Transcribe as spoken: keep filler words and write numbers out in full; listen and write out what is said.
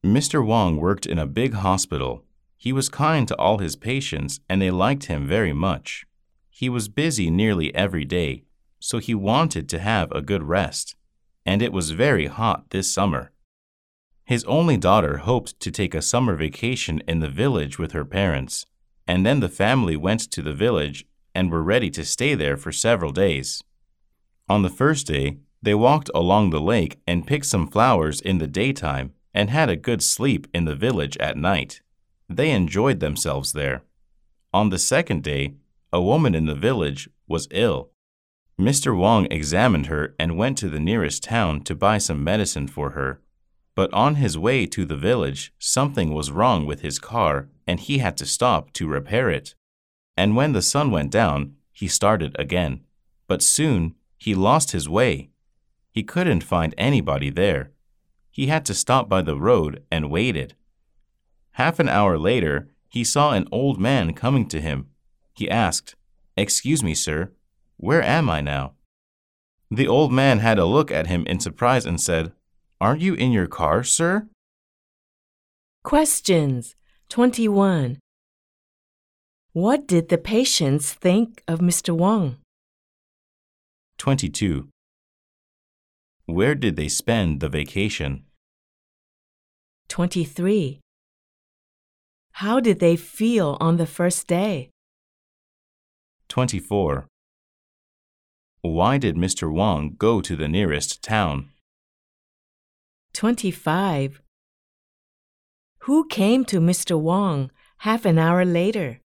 Mister Wang worked in a big hospital. He was kind to all his patients and they liked him very much. He was busy nearly every day, so he wanted to have a good rest. And it was very hot this summer. His only daughter hoped to take a summer vacation in the village with her parents, and then the family went to the village and were ready to stay there for several days. On the first day, they walked along the lake and picked some flowers in the daytime and had a good sleep in the village at night. They enjoyed themselves there. On the second day, a woman in the village was ill. Mister Wang examined her and went to the nearest town to buy some medicine for her. But on his way to the village, something was wrong with his car and he had to stop to repair it. And when the sun went down, he started again. But soon, he lost his way. He couldn't find anybody there. He had to stop by the road and waited. Half an hour later, he saw an old man coming to him. He asked, "Excuse me, sir, where am I now?" The old man had a look at him in surprise and said, "Aren't you in your car, sir?" Questions. twenty-one. What did the patients think of Mister Wang? twenty-two. Where did they spend the vacation? twenty-three. How did they feel on the first day? twenty-four. Why did Mister Wang go to the nearest town? twenty-five. Who came to Mister Wang half an hour later?